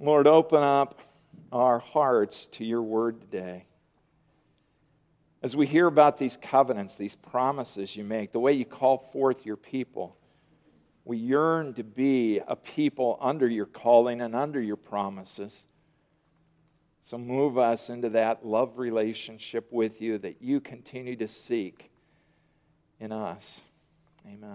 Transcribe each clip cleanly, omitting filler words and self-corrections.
Lord, open up our hearts to your word today. As we hear about these covenants, these promises you make, the way you call forth your people, we yearn to be a people under your calling and under your promises. So move us into that love relationship with you that you continue to seek in us. Amen.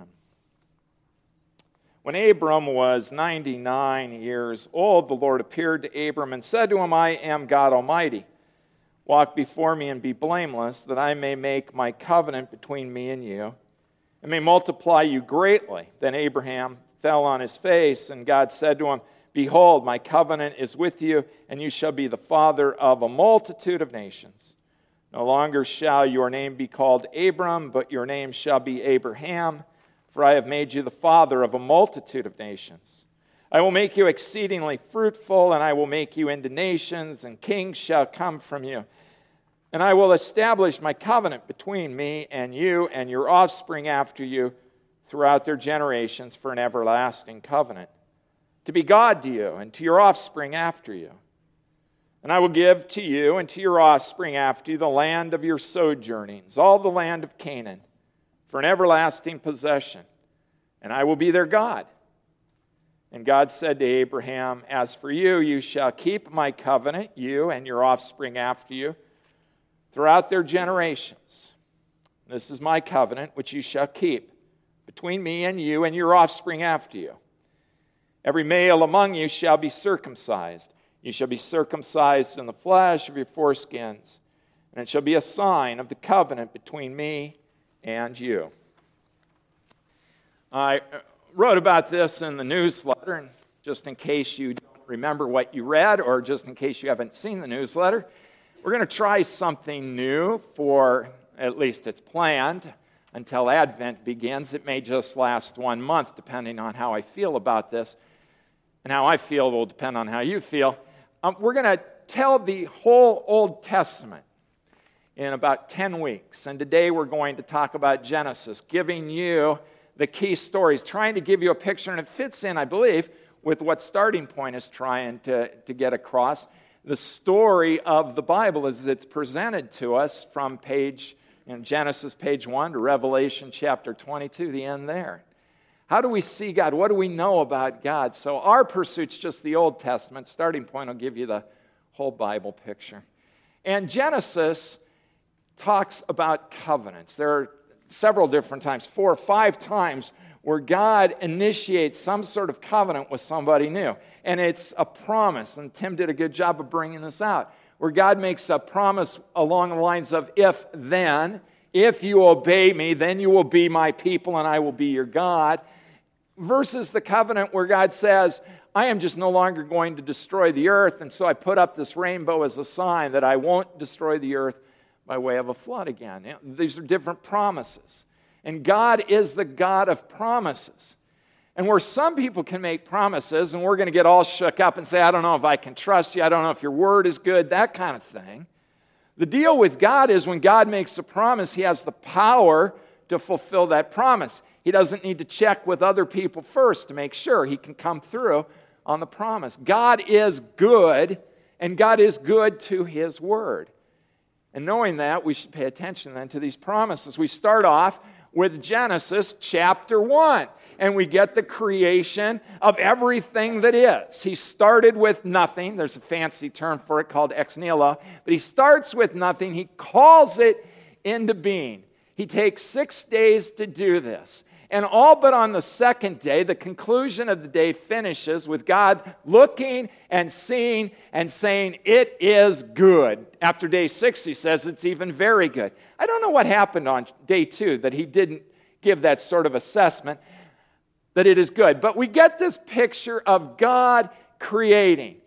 When Abram was 99 years old, the Lord appeared to Abram and said to him, I am God Almighty. Walk before me and be blameless, that I may make my covenant between me and you, and may multiply you greatly. Then Abraham fell on his face, and God said to him, Behold, my covenant is with you, and you shall be the father of a multitude of nations. No longer shall your name be called Abram, but your name shall be Abraham, for I have made you the father of a multitude of nations. I will make you exceedingly fruitful, and I will make you into nations, and kings shall come from you. And I will establish my covenant between me and you and your offspring after you throughout their generations for an everlasting covenant, to be God to you and to your offspring after you. And I will give to you and to your offspring after you the land of your sojournings, all the land of Canaan, for an everlasting possession, and I will be their God. And God said to Abraham, As for you, you shall keep my covenant, you and your offspring after you, throughout their generations. This is my covenant, which you shall keep between me and you and your offspring after you. Every male among you shall be circumcised. You shall be circumcised in the flesh of your foreskins, and it shall be a sign of the covenant between me and you. I wrote about this in the newsletter, and just in case you don't remember what you read, or just in case you haven't seen the newsletter, we're going to try something new for, at least it's planned, until Advent begins. It may just last 1 month, depending on how I feel about this. And how I feel will depend on how you feel. We're going to tell the whole Old Testament in about 10 weeks. And today we're going to talk about Genesis, giving you the key stories, trying to give you a picture, and it fits in, I believe, with what Starting Point is trying to get across. The story of the Bible as it's presented to us from Genesis page 1 to Revelation chapter 22, the end there. How do we see God? What do we know about God? So our pursuit's just the Old Testament. Starting Point will give you the whole Bible picture. And Genesis talks about covenants. There are several different times, 4 or 5 times, where God initiates some sort of covenant with somebody new. And it's a promise, and Tim did a good job of bringing this out, where God makes a promise along the lines of, if you obey me, then you will be my people and I will be your God, versus the covenant where God says, I am just no longer going to destroy the earth, and so I put up this rainbow as a sign that I won't destroy the earth by way of a flood again. These are different promises. And God is the God of promises. And where some people can make promises, and we're going to get all shook up and say, I don't know if I can trust you, I don't know if your word is good, that kind of thing. The deal with God is when God makes a promise, He has the power to fulfill that promise. He doesn't need to check with other people first to make sure He can come through on the promise. God is good, and God is good to His word. And knowing that, we should pay attention then to these promises. We start off with Genesis chapter 1, and we get the creation of everything that is. He started with nothing. There's a fancy term for it called ex nihilo, but He starts with nothing. He calls it into being. He takes 6 days to do this. And all but on the second day, the conclusion of the day finishes with God looking and seeing and saying, it is good. After day 6, He says it's even very good. I don't know what happened on day 2 that He didn't give that sort of assessment that it is good. But we get this picture of God creating.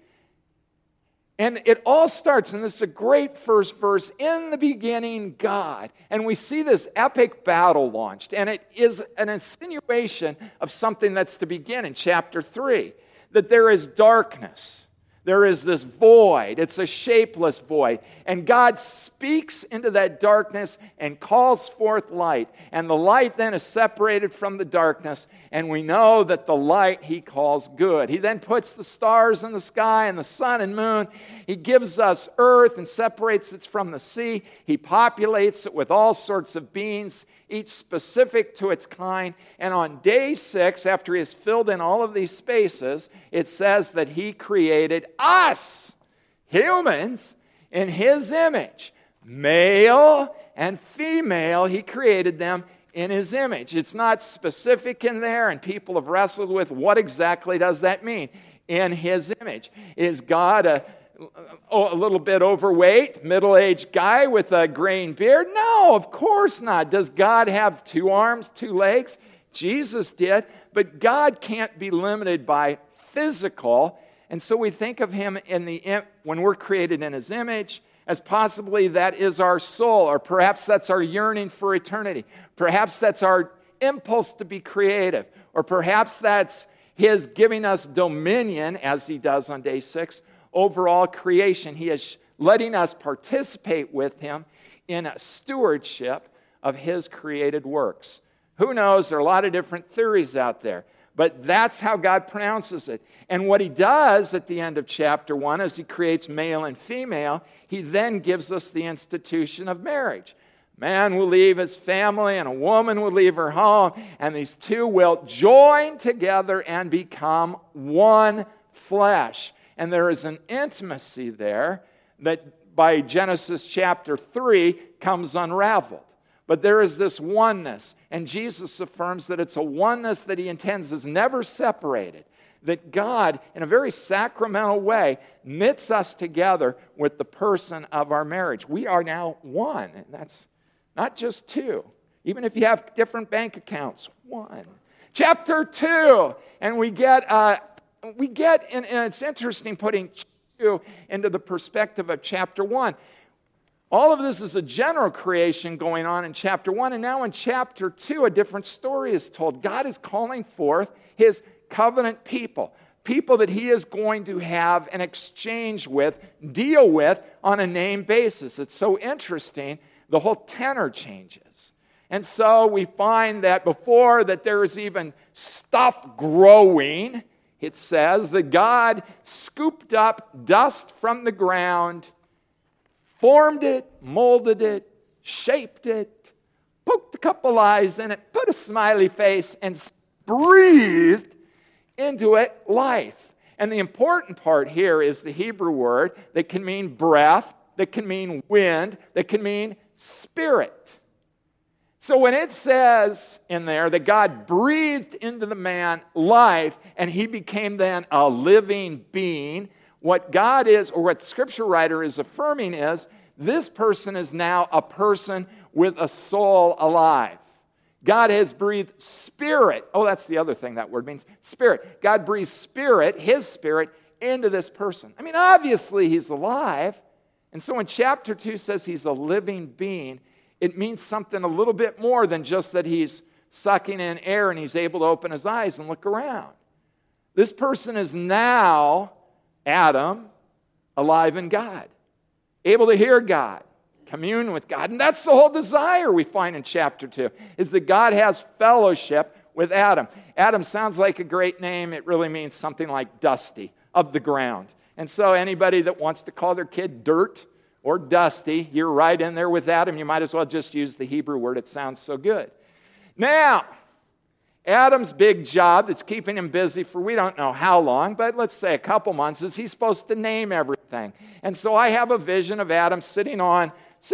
And it all starts, and this is a great first verse, in the beginning, God. And we see this epic battle launched, and it is an insinuation of something that's to begin in chapter 3, that there is darkness. there is this void. It's a shapeless void. And God speaks into that darkness and calls forth light. And the light then is separated from the darkness. And we know that the light he calls good. He then puts the stars in the sky and the sun and moon. He gives us earth and separates it from the sea. He populates it with all sorts of beings, each specific to its kind. And on day 6, after he has filled in all of these spaces, it says that he created us, humans, in his image. Male and female, he created them in his image. It's not specific in there, and people have wrestled with what exactly does that mean? In his image. Is God a little bit overweight, middle-aged guy with a graying beard? No, of course not. Does God have 2 arms, 2 legs? Jesus did, but God can't be limited by physical, and so we think of him when we're created in his image as possibly that is our soul, or perhaps that's our yearning for eternity. Perhaps that's our impulse to be creative, or perhaps that's his giving us dominion, as he does on day 6, over all creation. He is letting us participate with him in a stewardship of his created works. Who knows? There are a lot of different theories out there, but that's how God pronounces it. And what he does at the end of chapter 1 is he creates male and female. He then gives us the institution of marriage. Man will leave his family and a woman will leave her home, and these two will join together and become one flesh. And there is an intimacy there that by Genesis chapter 3 comes unraveled. But there is this oneness, and Jesus affirms that it's a oneness that he intends is never separated. That God, in a very sacramental way, knits us together with the person of our marriage. We are now one, and that's not just 2. Even if you have different bank accounts, 1. Chapter 2, and we get, and it's interesting putting 2 into the perspective of chapter 1. All of this is a general creation going on in chapter 1, and now in chapter 2, a different story is told. God is calling forth his covenant people that he is going to have an exchange with, deal with on a name basis. It's so interesting, the whole tenor changes. And so we find that before that there is even stuff growing, it says that God scooped up dust from the ground, formed it, molded it, shaped it, poked a couple eyes in it, put a smiley face, and breathed into it life. And the important part here is the Hebrew word that can mean breath, that can mean wind, that can mean spirit. So when it says in there that God breathed into the man life and he became then a living being, what God is, or what the scripture writer is affirming is, this person is now a person with a soul alive. God has breathed spirit. Oh, that's the other thing that word means, spirit. God breathes spirit, his spirit, into this person. I mean, obviously he's alive. And so when chapter 2 says he's a living being, it means something a little bit more than just that he's sucking in air and he's able to open his eyes and look around. This person is now Adam, alive in God, able to hear God, commune with God. And that's the whole desire we find in chapter 2, is that God has fellowship with Adam. Adam sounds like a great name. It really means something like dusty, of the ground. And so anybody that wants to call their kid Dirt or Dusty, you're right in there with Adam. You might as well just use the Hebrew word. It sounds so good. Now, Adam's big job that's keeping him busy for we don't know how long, but let's say a couple months, is he's supposed to name everything. And so I have a vision of Adam sitting on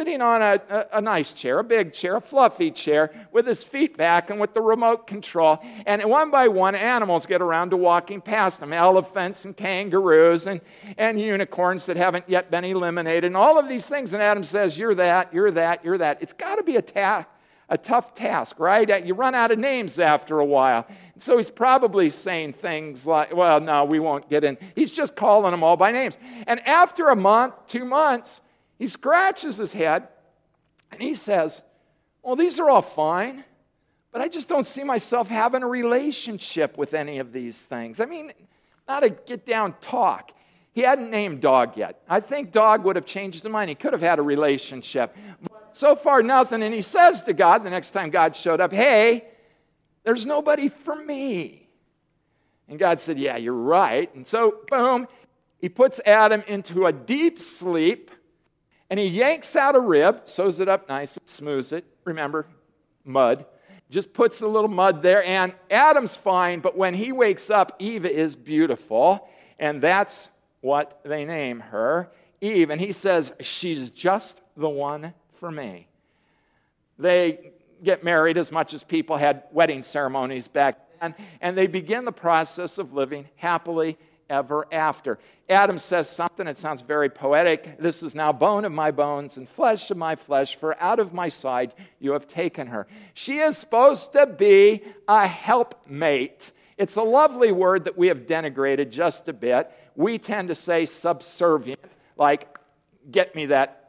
a nice chair, a big chair, a fluffy chair, with his feet back and with the remote control. And one by one, animals get around to walking past him. Elephants and kangaroos and unicorns that haven't yet been eliminated, and all of these things. And Adam says, you're that, you're that, you're that. It's got to be a tough task, right? You run out of names after a while. So he's probably saying things like, well, no, we won't get in. He's just calling them all by names. And after a month, 2 months, he scratches his head and he says, well, these are all fine, but I just don't see myself having a relationship with any of these things. I mean, not a get-down talk. He hadn't named Dog yet. I think Dog would have changed his mind. He could have had a relationship. But so far, nothing. And he says to God, the next time God showed up, hey, there's nobody for me. And God said, yeah, you're right. And so, boom, he puts Adam into a deep sleep, and he yanks out a rib, sews it up nice, smooths it. Remember, mud. Just puts a little mud there, and Adam's fine, but when he wakes up, Eve is beautiful, and that's what they name her, Eve. And he says, she's just the one for me. They get married as much as people had wedding ceremonies back then, and they begin the process of living happily ever after. Adam says something, it sounds very poetic. This is now bone of my bones and flesh of my flesh, for out of my side you have taken her. She is supposed to be a helpmate. It's a lovely word that we have denigrated just a bit. We tend to say subservient, like, get me that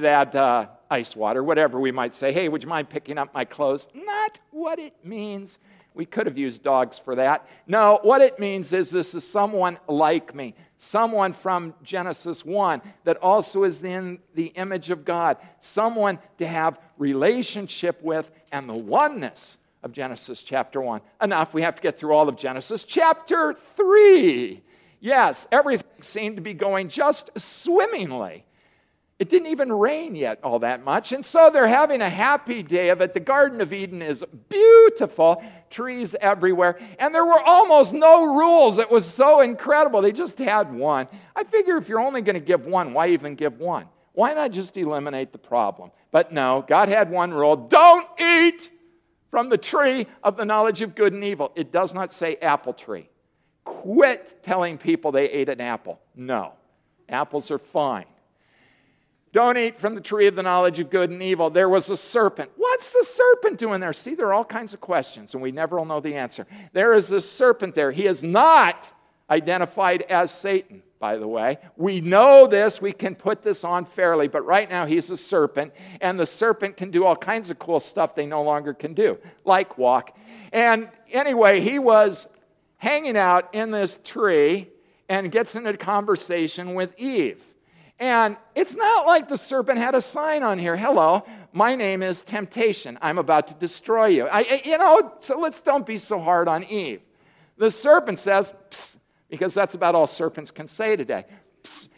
ice water, whatever we might say. Hey, would you mind picking up my clothes? Not what it means. We could have used dogs for that. No, what it means is this is someone like me, someone from Genesis 1 that also is in the image of God, someone to have relationship with, and the oneness of Genesis chapter 1. Enough, we have to get through all of Genesis chapter 3. Yes, everything seemed to be going just swimmingly. It didn't even rain yet all that much, and so they're having a happy day of it. The Garden of Eden is beautiful, trees everywhere, and there were almost no rules. It was so incredible. They just had one. I figure if you're only going to give one, why even give one? Why not just eliminate the problem? But no, God had one rule. Don't eat from the tree of the knowledge of good and evil. It does not say apple tree. Quit telling people they ate an apple. No, apples are fine. Don't eat from the tree of the knowledge of good and evil. There was a serpent. What's the serpent doing there? See, there are all kinds of questions, and we never will know the answer. There is a serpent there. He is not identified as Satan, by the way. We know this. We can put this on fairly, but right now he's a serpent, and the serpent can do all kinds of cool stuff they no longer can do, like walk. And anyway, he was hanging out in this tree and gets into a conversation with Eve. And it's not like the serpent had a sign on here. Hello, my name is Temptation. I'm about to destroy you. So let's don't be so hard on Eve. The serpent says, psst, because that's about all serpents can say today. Psst.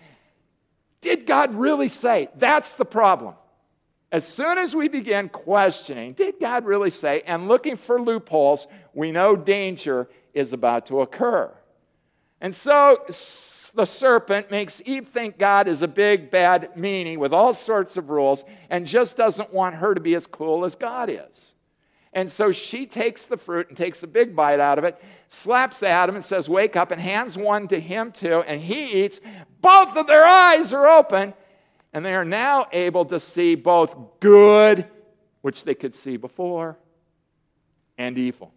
Did God really say? That's the problem. As soon as we begin questioning, did God really say, and looking for loopholes, we know danger is about to occur. And so the serpent makes Eve think God is a big, bad meanie with all sorts of rules and just doesn't want her to be as cool as God is. And so she takes the fruit and takes a big bite out of it, slaps Adam and says, wake up, and hands one to him too, and he eats. Both of their eyes are open, and they are now able to see both good, which they could see before, and evil.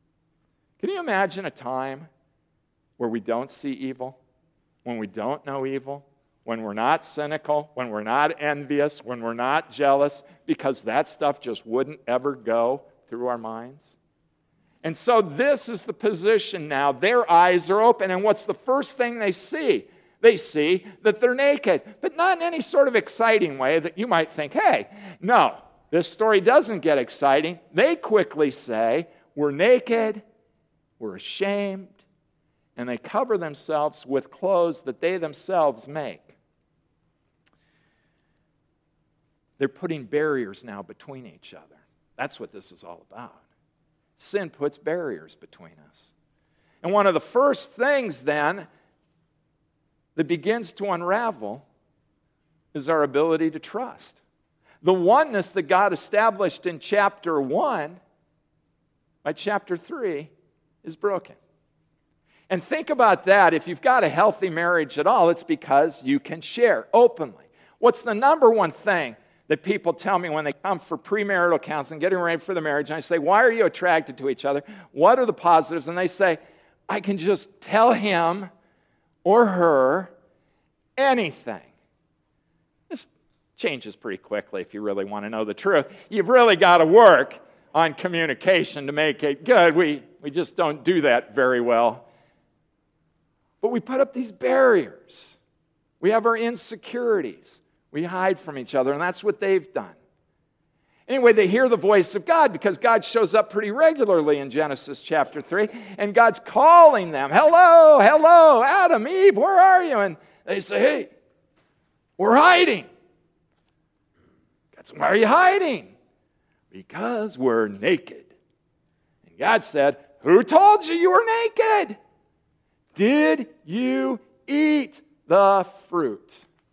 Can you imagine a time where we don't see evil? When we don't know evil, when we're not cynical, when we're not envious, when we're not jealous, because that stuff just wouldn't ever go through our minds. And so this is the position now. Their eyes are open, and what's the first thing they see? They see that they're naked, but not in any sort of exciting way that you might think, hey, no, this story doesn't get exciting. They quickly say, we're naked, we're ashamed, and they cover themselves with clothes that they themselves make. They're putting barriers now between each other. That's what this is all about. Sin puts barriers between us. And one of the first things then that begins to unravel is our ability to trust. The oneness that God established in chapter 1, by chapter 3, is broken. And think about that. If you've got a healthy marriage at all, it's because you can share openly. What's the number one thing that people tell me when they come for premarital counseling, getting ready for the marriage, and I say, why are you attracted to each other? What are the positives? And they say, I can just tell him or her anything. This changes pretty quickly if you really want to know the truth. You've really got to work on communication to make it good. We just don't do that very well. But we put up these barriers. We have our insecurities. We hide from each other, and that's what they've done. Anyway, they hear the voice of God because God shows up pretty regularly in Genesis chapter 3, and God's calling them, hello, hello, Adam, Eve, where are you? And they say, hey, we're hiding. God said, why are you hiding? Because we're naked. And God said, who told you were naked? Did you eat the fruit?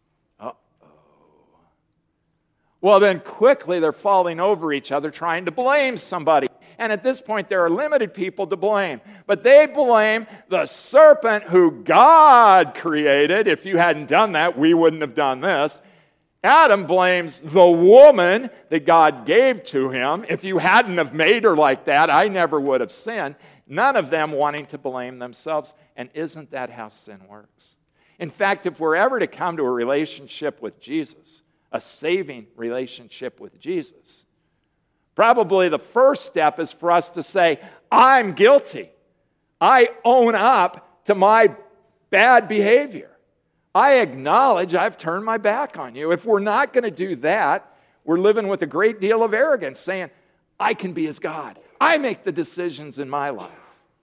Well, then quickly they're falling over each other trying to blame somebody. And at this point, there are limited people to blame. But they blame the serpent who God created. If you hadn't done that, we wouldn't have done this. Adam blames the woman that God gave to him. If you hadn't have made her like that, I never would have sinned. None of them wanting to blame themselves. And isn't that how sin works? In fact, if we're ever to come to a relationship with Jesus, a saving relationship with Jesus, probably the first step is for us to say, I'm guilty. I own up to my bad behavior. I acknowledge I've turned my back on you. If we're not going to do that, we're living with a great deal of arrogance, saying, I can be as God. I make the decisions in my life.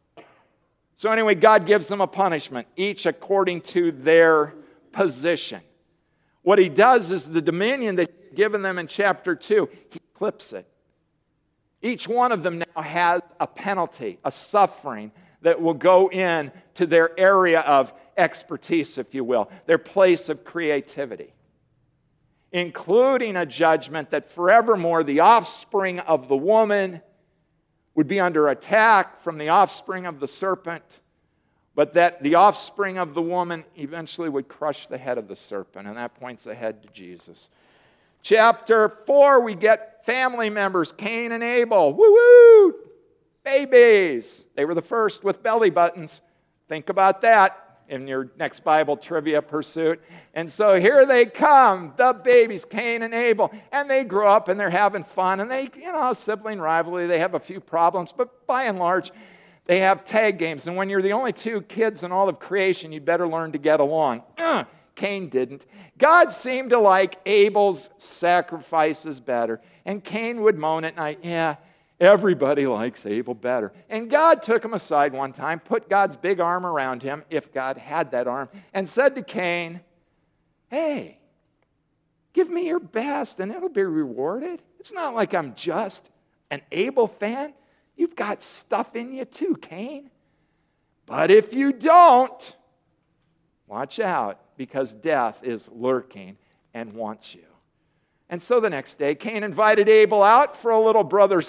So anyway, God gives them a punishment, each according to their position. What he does is the dominion that he's given them in chapter 2, he flips it. Each one of them now has a penalty, a suffering that will go in to their area of expertise, if you will, their place of creativity, including a judgment that forevermore the offspring of the woman would be under attack from the offspring of the serpent, but that the offspring of the woman eventually would crush the head of the serpent, and that points ahead to Jesus. Chapter 4, we get family members, Cain and Abel. Woo-woo! Babies. They were the first with belly buttons. Think about that in your next Bible trivia pursuit. And so here they come, the babies, Cain and Abel. And they grow up and they're having fun. And they, sibling rivalry, they have a few problems. But by and large, they have tag games. And when you're the only two kids in all of creation, you'd better learn to get along. Cain didn't. God seemed to like Abel's sacrifices better. And Cain would moan at night, yeah, everybody likes Abel better. And God took him aside one time, put God's big arm around him, if God had that arm, and said to Cain, hey, give me your best and it'll be rewarded. It's not like I'm just an Abel fan. You've got stuff in you too, Cain. But if you don't, watch out, because death is lurking and wants you. And so the next day, Cain invited Abel out for a little brother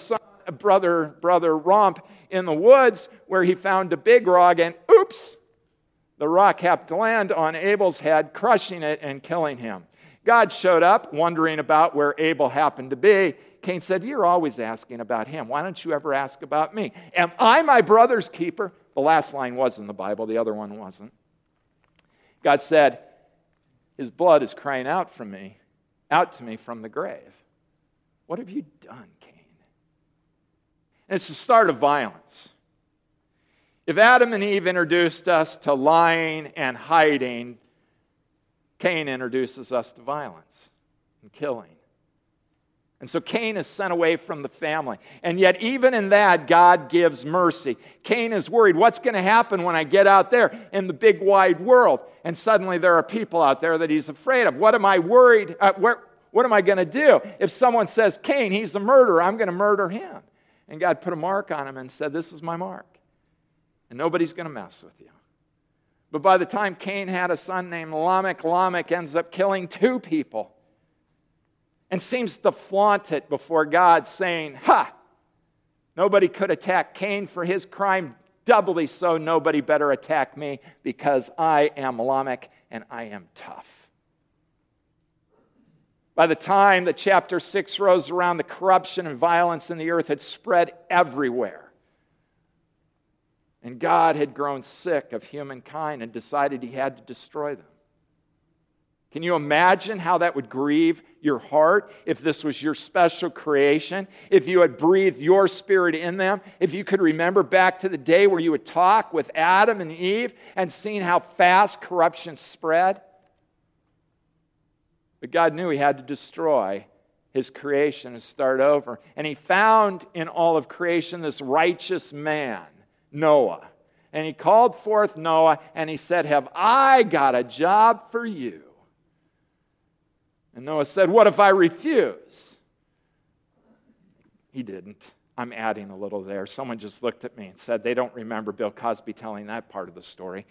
romp in the woods where he found a big rock, and oops, the rock happened to land on Abel's head, crushing it and killing him. God showed up, wondering about where Abel happened to be. Cain said, you're always asking about him. Why don't you ever ask about me? Am I my brother's keeper? The last line was in the Bible. The other one wasn't. God said, his blood is crying out to me from the grave. What have you done, Cain? And it's the start of violence. If Adam and Eve introduced us to lying and hiding, Cain introduces us to violence and killing. And so Cain is sent away from the family. And yet even in that, God gives mercy. Cain is worried, what's going to happen when I get out there in the big wide world? And suddenly there are people out there that he's afraid of. What am I worried? What am I going to do? If someone says, Cain, he's a murderer, I'm going to murder him. And God put a mark on him and said, this is my mark. And nobody's going to mess with you. But by the time Cain had a son named Lamech, Lamech ends up killing 2 people. And seems to flaunt it before God, saying, nobody could attack Cain for his crime, doubly so nobody better attack me, because I am Lamech and I am tough. By the time that chapter 6 rolls around, the corruption and violence in the earth had spread everywhere. And God had grown sick of humankind and decided he had to destroy them. Can you imagine how that would grieve your heart if this was your special creation? If you had breathed your spirit in them? If you could remember back to the day where you would talk with Adam and Eve and seen how fast corruption spread? But God knew he had to destroy his creation and start over. And he found in all of creation this righteous man, Noah. And he called forth Noah and he said, "Have I got a job for you?" And Noah said, "What if I refuse?" He didn't. I'm adding a little there. Someone just looked at me and said they don't remember Bill Cosby telling that part of the story.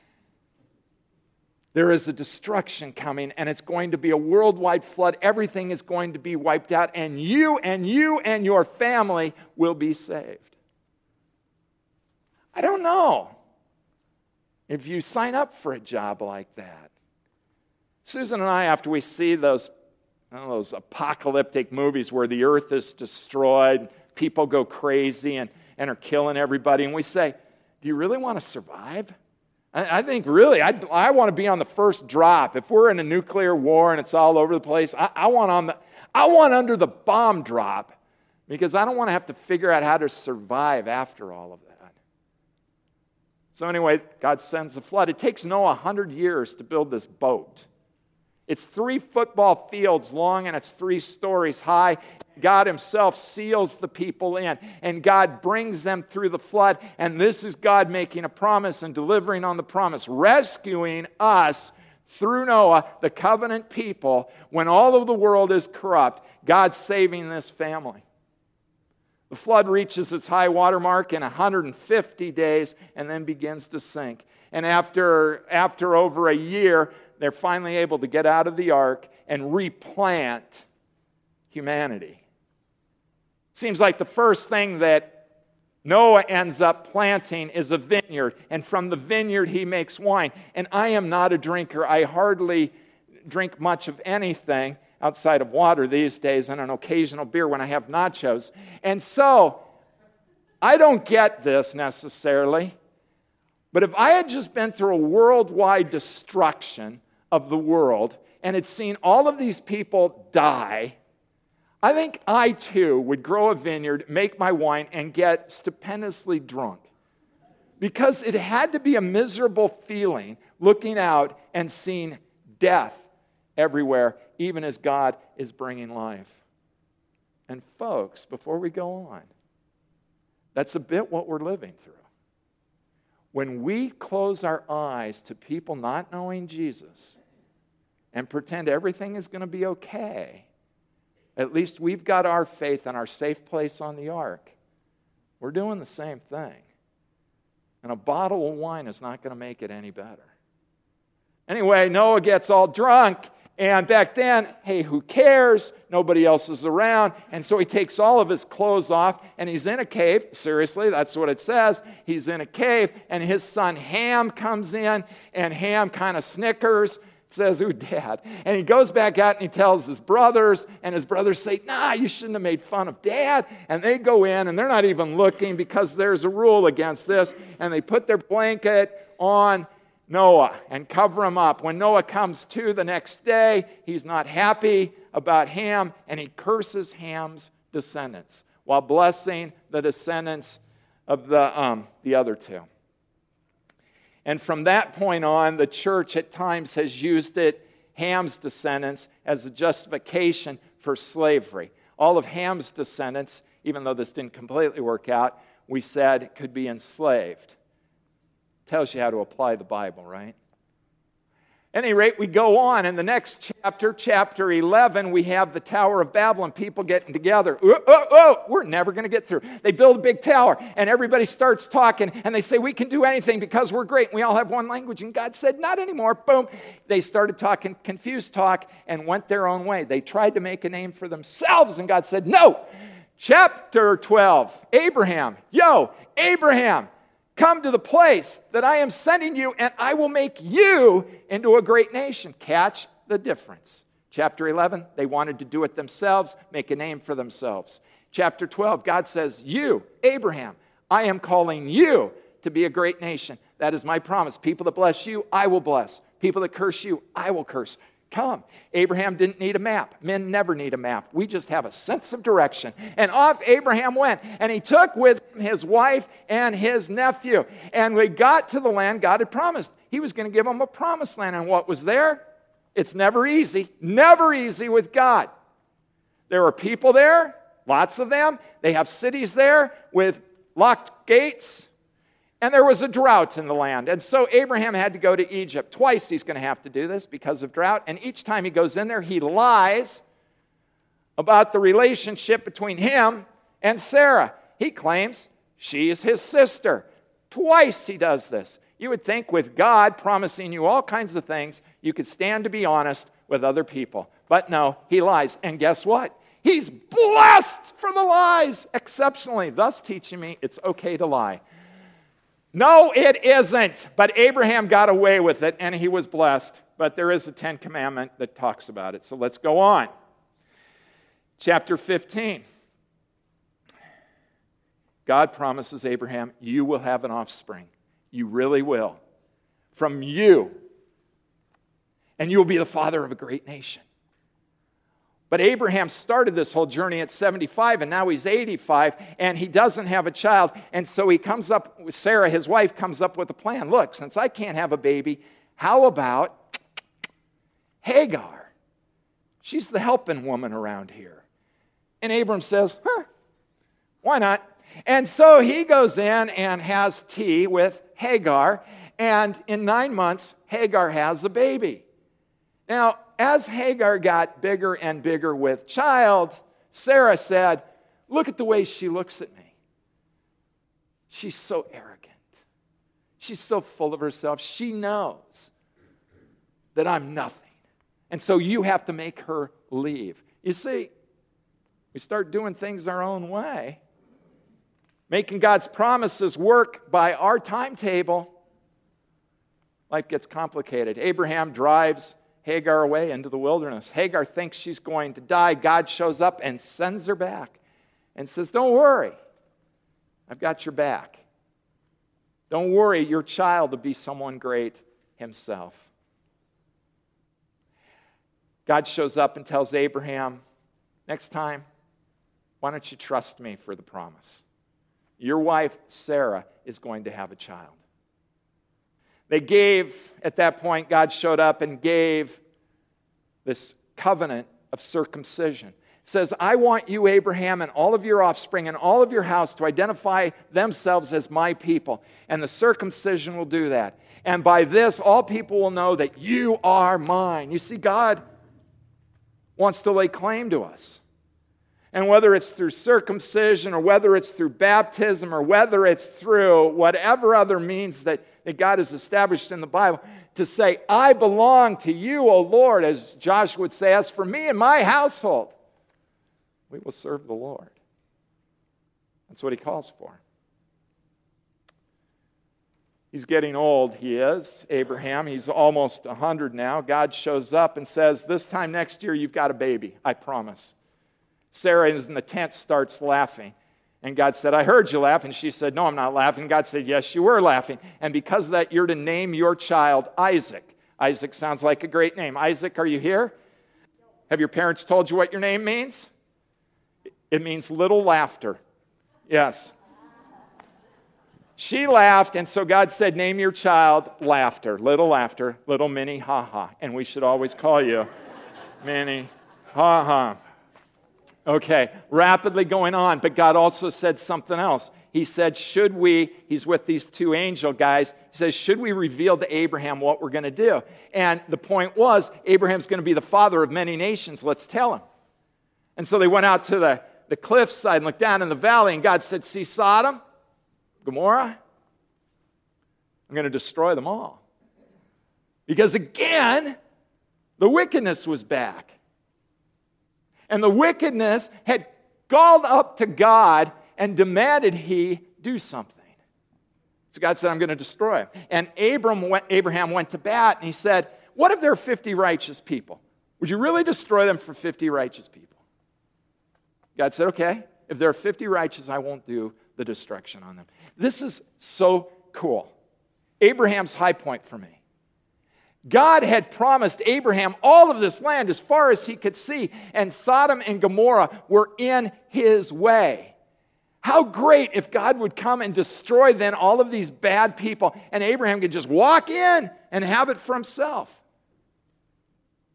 There is a destruction coming, and it's going to be a worldwide flood. Everything is going to be wiped out, and you and your family will be saved. I don't know if you sign up for a job like that. Susan and I, after we see those apocalyptic movies where the earth is destroyed, people go crazy and are killing everybody, and we say, do you really want to survive? I think really, I want to be on the first drop. If we're in a nuclear war and it's all over the place, I want under the bomb drop, because I don't want to have to figure out how to survive after all of that. So anyway, God sends the flood. It takes Noah 100 years to build this boat. It's 3 football fields long and it's 3 stories high. God himself seals the people in, and God brings them through the flood. And this is God making a promise and delivering on the promise, rescuing us through Noah, the covenant people, when all of the world is corrupt. God's saving this family. The flood reaches its high water mark in 150 days and then begins to sink. And after over a year, they're finally able to get out of the ark and replant humanity. Seems like the first thing that Noah ends up planting is a vineyard, and from the vineyard he makes wine. And I am not a drinker. I hardly drink much of anything outside of water these days and an occasional beer when I have nachos. And so, I don't get this necessarily, but if I had just been through a worldwide destruction of the world and had seen all of these people die, I think I too would grow a vineyard, make my wine, and get stupendously drunk. Because it had to be a miserable feeling looking out and seeing death everywhere, even as God is bringing life. And folks, before we go on, that's a bit what we're living through. When we close our eyes to people not knowing Jesus and pretend everything is going to be okay, at least we've got our faith and our safe place on the ark. We're doing the same thing. And a bottle of wine is not going to make it any better. Anyway, Noah gets all drunk, and back then, hey, who cares? Nobody else is around. And so he takes all of his clothes off, and he's in a cave. Seriously, that's what it says. He's in a cave, and his son Ham comes in, and Ham kind of snickers, says, "Ooh, Dad." And he goes back out and he tells his brothers, and his brothers say, "Nah, you shouldn't have made fun of Dad." And they go in, and they're not even looking because there's a rule against this, and they put their blanket on Noah and cover him up. When Noah comes to the next day, he's not happy about Ham, and he curses Ham's descendants while blessing the descendants of the other two. And from that point on, the church at times has used Ham's descendants, as a justification for slavery. All of Ham's descendants, even though this didn't completely work out, we said could be enslaved. Tells you how to apply the Bible, right? At any rate, we go on. In the next chapter, chapter 11, we have the Tower of Babel and people getting together. We're never going to get through. They build a big tower, and everybody starts talking, and they say, we can do anything because we're great, and we all have one language. And God said, not anymore. Boom. They started talking confused talk and went their own way. They tried to make a name for themselves, and God said, no. Chapter 12, Abraham. Abraham, come to the place that I am sending you, and I will make you into a great nation. Catch the difference. Chapter 11, they wanted to do it themselves, make a name for themselves. Chapter 12, God says, you, Abraham, I am calling you to be a great nation. That is my promise. People that bless you, I will bless. People that curse you, I will curse. Come. Abraham didn't need a map. Men never need a map. We just have a sense of direction. And off Abraham went. And he took with him his wife and his nephew. And we got to the land God had promised. He was going to give them a promised land. And what was there? It's never easy with God. There are people there, lots of them. They have cities there with locked gates. And there was a drought in the land. And so Abraham had to go to Egypt. Twice he's going to have to do this because of drought. And each time he goes in there, he lies about the relationship between him and Sarah. He claims she is his sister. Twice he does this. You would think with God promising you all kinds of things, you could stand to be honest with other people. But no, he lies. And guess what? He's blessed for the lies exceptionally, thus teaching me it's okay to lie. No, it isn't. But Abraham got away with it, and he was blessed. But there is a 10th commandment that talks about it. So let's go on. Chapter 15. God promises Abraham, you will have an offspring. You really will. From you. And you will be the father of a great nation. But Abraham started this whole journey at 75, and now he's 85, and he doesn't have a child. And so he comes up with Sarah, his wife, comes up with a plan. Look, since I can't have a baby, how about Hagar? She's the helping woman around here. And Abram says, why not? And so he goes in and has tea with Hagar, and in 9 months, Hagar has a baby. Now, as Hagar got bigger and bigger with child, Sarah said, look at the way she looks at me. She's so arrogant. She's so full of herself. She knows that I'm nothing. And so you have to make her leave. You see, we start doing things our own way, making God's promises work by our timetable, life gets complicated. Abraham drives Hagar away into the wilderness. Hagar thinks she's going to die. God shows up and sends her back and says, don't worry, I've got your back. Don't worry, your child will be someone great himself. God shows up and tells Abraham, next time, why don't you trust me for the promise? Your wife, Sarah, is going to have a child. They gave, at that point, God showed up and gave this covenant of circumcision. It says, I want you, Abraham, and all of your offspring and all of your house to identify themselves as my people. And the circumcision will do that. And by this, all people will know that you are mine. You see, God wants to lay claim to us. And whether it's through circumcision or whether it's through baptism or whether it's through whatever other means that God has established in the Bible, to say, I belong to you, O Lord, as Joshua would say, as for me and my household, we will serve the Lord. That's what he calls for. He's getting old, he is, Abraham. He's almost 100 now. God shows up and says, this time next year you've got a baby, I promise. Sarah is in the tent, starts laughing. And God said, I heard you laugh. And she said, no, I'm not laughing. God said, yes, you were laughing. And because of that, you're to name your child Isaac. Isaac sounds like a great name. Isaac, are you here? Have your parents told you what your name means? It means little laughter. Yes. She laughed, and so God said, name your child Laughter, little Minnie Ha-Ha. And we should always call you Minnie Ha-Ha. Okay, rapidly going on, but God also said something else. He said, he's with these two angel guys, he says, should we reveal to Abraham what we're going to do? And the point was, Abraham's going to be the father of many nations, let's tell him. And so they went out to the cliffside and looked down in the valley, and God said, see Sodom, Gomorrah? I'm going to destroy them all. Because again, the wickedness was back. And the wickedness had called up to God and demanded he do something. So God said, I'm going to destroy him. And Abraham went to bat, and he said, what if there are 50 righteous people? Would you really destroy them for 50 righteous people? God said, okay, if there are 50 righteous, I won't do the destruction on them. This is so cool. Abraham's high point for me. God had promised Abraham all of this land as far as he could see, and Sodom and Gomorrah were in his way. How great if God would come and destroy then all of these bad people, and Abraham could just walk in and have it for himself.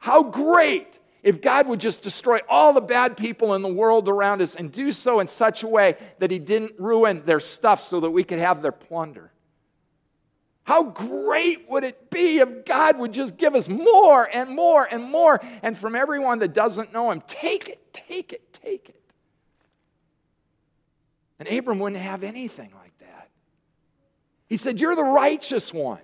How great if God would just destroy all the bad people in the world around us and do so in such a way that he didn't ruin their stuff so that we could have their plunder. How great would it be if God would just give us more and more and more, and from everyone that doesn't know him, take it, take it, take it. And Abram wouldn't have anything like that. He said, you're the righteous one.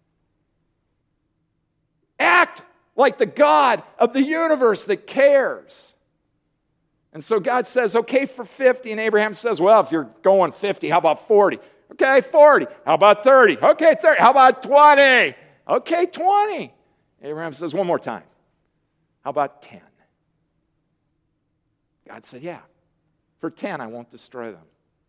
Act like the God of the universe that cares. And so God says, okay, for 50. And Abraham says, well, if you're going 50, how about 40? Okay, 40. How about 30? Okay, 30. How about 20? Okay, 20. Abraham says, one more time. How about 10? God said, yeah, for 10, I won't destroy them.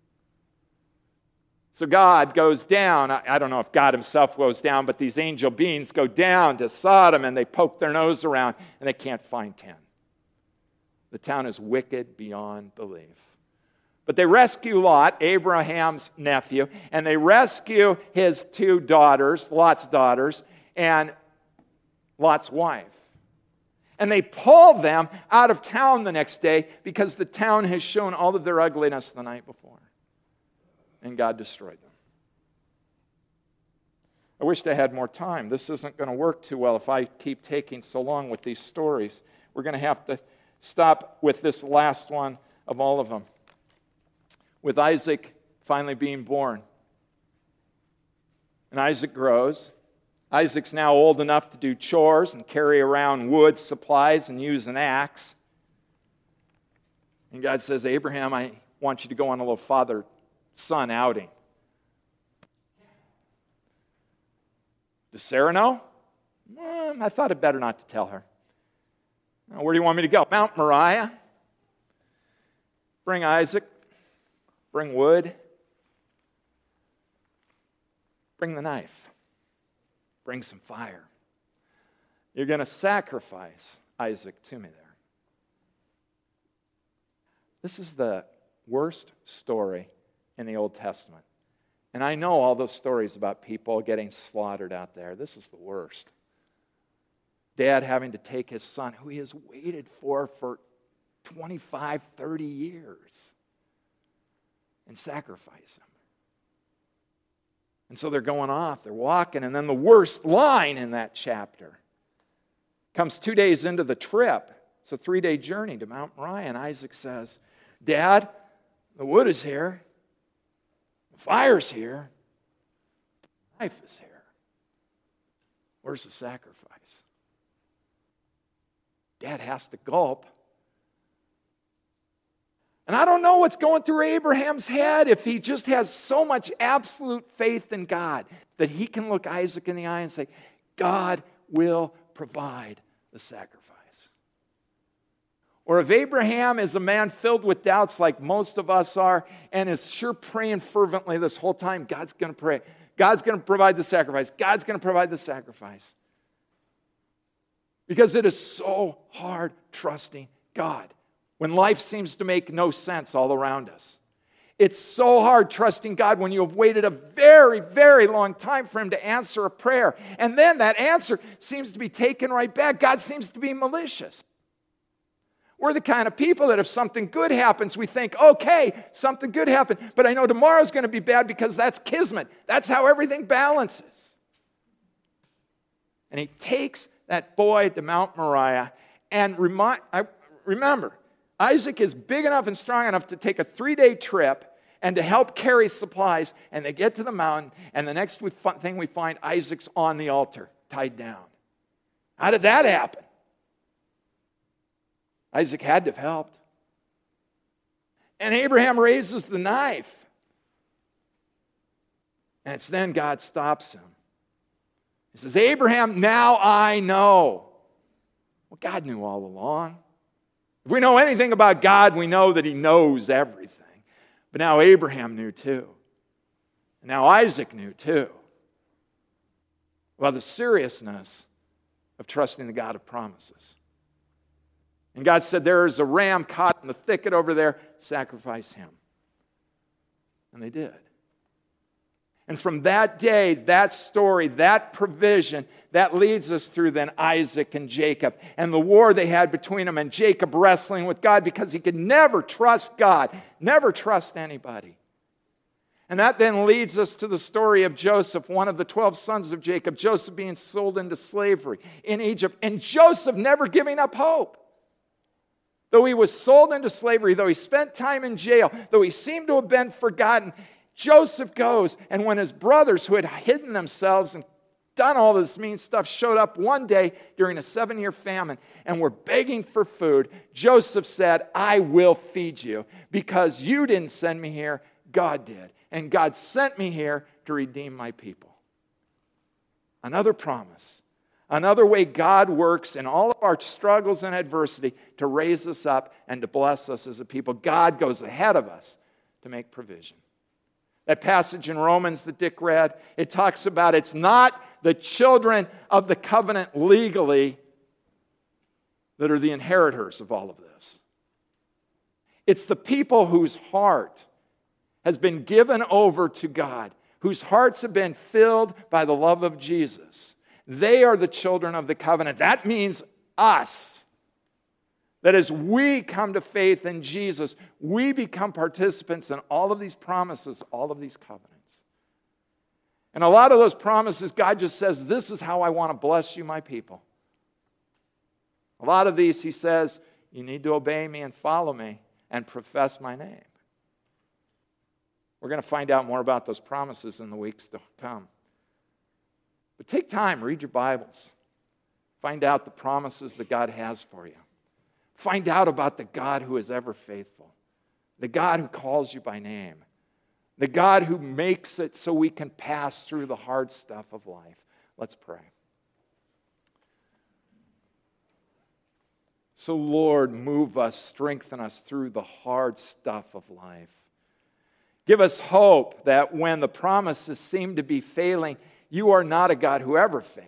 So God goes down. I don't know if God himself goes down, but these angel beings go down to Sodom and they poke their nose around and they can't find 10. The town is wicked beyond belief. But they rescue Lot, Abraham's nephew, and they rescue his two daughters, Lot's daughters, and Lot's wife. And they pull them out of town the next day because the town has shown all of their ugliness the night before. And God destroyed them. I wished I had more time. This isn't going to work too well if I keep taking so long with these stories. We're going to have to stop with this last one of all of them. With Isaac finally being born. And Isaac grows. Isaac's now old enough to do chores and carry around wood supplies and use an axe. And God says, Abraham, I want you to go on a little father-son outing. Does Sarah know? I thought it better not to tell her. Where do you want me to go? Mount Moriah. Bring Isaac. Bring wood. Bring the knife. Bring some fire. You're going to sacrifice Isaac to me there. This is the worst story in the Old Testament. And I know all those stories about people getting slaughtered out there. This is the worst. Dad having to take his son, who he has waited for 25, 30 years, and sacrifice him. And so they're going off, they're walking, and then the worst line in that chapter comes 2 days into the trip. It's a 3-day journey to Mount Moriah, and Isaac says, Dad, the wood is here, the fire's here, the knife is here. Where's the sacrifice? Dad has to gulp. And I don't know what's going through Abraham's head if he just has so much absolute faith in God that he can look Isaac in the eye and say, God will provide the sacrifice. Or if Abraham is a man filled with doubts like most of us are and is sure praying fervently this whole time, God's going to pray. God's going to provide the sacrifice. God's going to provide the sacrifice. Because it is so hard trusting God when life seems to make no sense all around us. It's so hard trusting God when you have waited a very, very long time for him to answer a prayer. And then that answer seems to be taken right back. God seems to be malicious. We're the kind of people that if something good happens, we think, okay, something good happened, but I know tomorrow's going to be bad because that's kismet. That's how everything balances. And he takes that boy to Mount Moriah and remember, Isaac is big enough and strong enough to take a 3-day trip and to help carry supplies, and they get to the mountain, and the next thing we find, Isaac's on the altar, tied down. How did that happen? Isaac had to have helped. And Abraham raises the knife. And it's then God stops him. He says, Abraham, now I know. Well, God knew all along. If we know anything about God, we know that he knows everything. But now Abraham knew too. And now Isaac knew too. Well, the seriousness of trusting the God of promises. And God said, there is a ram caught in the thicket over there. Sacrifice him. And they did. And from that day, that story, that provision, that leads us through then Isaac and Jacob and the war they had between them, and Jacob wrestling with God because he could never trust God, never trust anybody. And that then leads us to the story of Joseph, one of the 12 sons of Jacob, Joseph being sold into slavery in Egypt, and Joseph never giving up hope. Though he was sold into slavery, though he spent time in jail, though he seemed to have been forgotten, Joseph goes, and when his brothers who had hidden themselves and done all this mean stuff showed up one day during a 7-year famine and were begging for food, Joseph said, I will feed you because you didn't send me here, God did. And God sent me here to redeem my people. Another promise. Another way God works in all of our struggles and adversity to raise us up and to bless us as a people. God goes ahead of us to make provision. That passage in Romans that Dick read, it talks about it's not the children of the covenant legally that are the inheritors of all of this. It's the people whose heart has been given over to God, whose hearts have been filled by the love of Jesus. They are the children of the covenant. That means us. That as we come to faith in Jesus, we become participants in all of these promises, all of these covenants. And a lot of those promises, God just says, this is how I want to bless you, my people. A lot of these, he says, you need to obey me and follow me and profess my name. We're going to find out more about those promises in the weeks to come. But take time, read your Bibles. Find out the promises that God has for you. Find out about the God who is ever faithful. The God who calls you by name. The God who makes it so we can pass through the hard stuff of life. Let's pray. So Lord, move us, strengthen us through the hard stuff of life. Give us hope that when the promises seem to be failing, you are not a God who ever fails.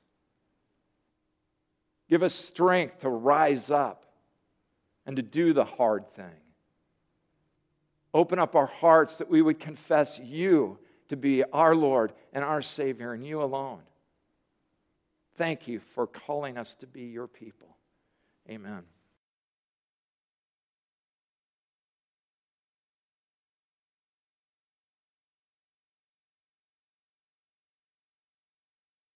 Give us strength to rise up and to do the hard thing. Open up our hearts that we would confess you to be our Lord and our Savior and you alone. Thank you for calling us to be your people. Amen.